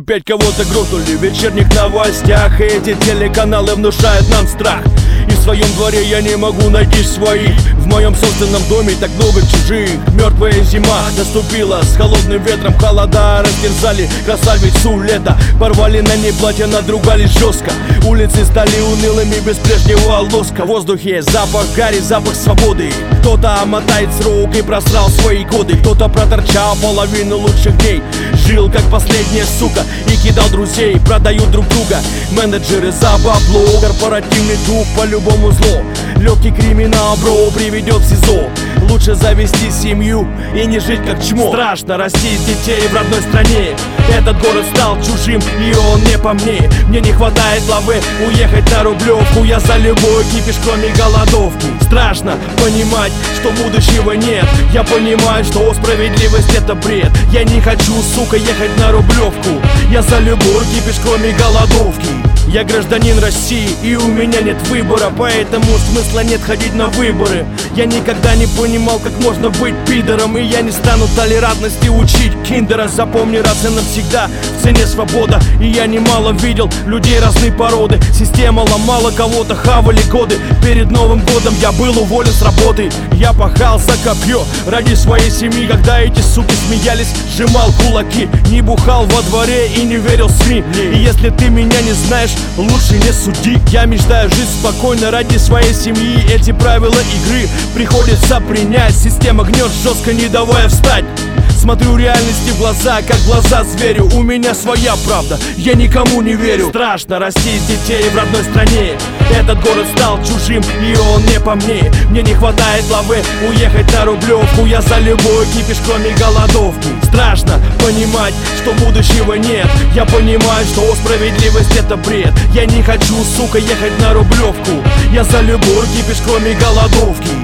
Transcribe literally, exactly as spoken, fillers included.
опять кого-то грохнули в вечерних новостях. И эти телеканалы внушают нам страх. И в своем дворе я не могу найти своих. В моем собственном доме так много чужих. Мертвая зима наступила с холодным ветром. Холода растерзали красавицу лета. Порвали на ней платья, надругали жестко. Улицы стали унылыми без прежнего лоска. В воздухе запах гари, запах свободы. Кто-то мотает с рук и просрал свои годы. Кто-то проторчал половину лучших дней. Жил как последняя сука и кидал друзей. Продают друг друга менеджеры за бабло. Корпоративный дух по-любому зло. Легкий криминал, бро, приведет в СИЗО. Лучше завести семью и не жить как чмо. Страшно растить детей в родной стране. Этот город стал чужим, и он не по мне. Мне не хватает лавы уехать на Рублевку. Я за любой кипиш, кроме голодовки. Страшно понимать, что будущего нет. Я понимаю, что справедливость это бред. Я не хочу, сука, ехать на Рублевку. Я за любой кипиш, кроме голодовки. Я гражданин России, и у меня нет выбора. Поэтому смысла нет ходить на выборы. Я никогда не понимал, как можно быть пидором. И я не стану толерантности учить киндера. Запомни раз и навсегда, в цене свобода. И я немало видел людей разной породы. Система ломала кого-то, хавали годы. Перед Новым годом я был уволен с работы. Я пахал за копье ради своей семьи. Когда эти суки смеялись, сжимал кулаки. Не бухал во дворе и не верил в СМИ. И если ты меня не знаешь, лучше не суди. Я мечтаю жить спокойно ради своей семьи. Эти правила игры приходится принять. Система гнет жестко, не давая встать. Смотрю реальности в глаза, как глаза зверю. У меня своя правда, я никому не верю. Страшно растить детей в родной стране. Этот город стал чужим, и он не по мне. Мне не хватает лавы уехать на Рублевку. Я за любой кипиш, кроме голодовки. Страшно понимать, что будущего нет. Я понимаю, что справедливость это бред. Я не хочу, сука, ехать на Рублевку. Я за любой кипиш, кроме голодовки.